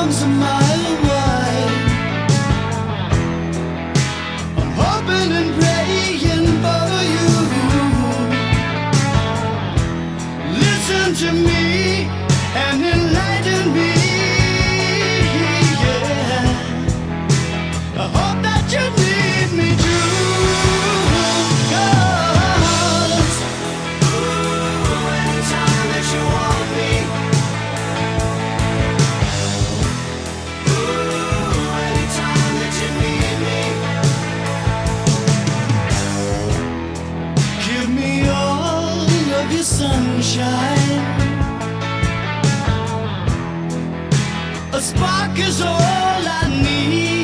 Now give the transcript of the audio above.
arms a mile wide. I'm hoping and praying for you. Listen to me and enlighten me. Yeah. I hope that you need me too. 'Cause ooh, anytime that you want me. Ooh, anytime that you need me. Give me all of your sunshine. A spark is all I need.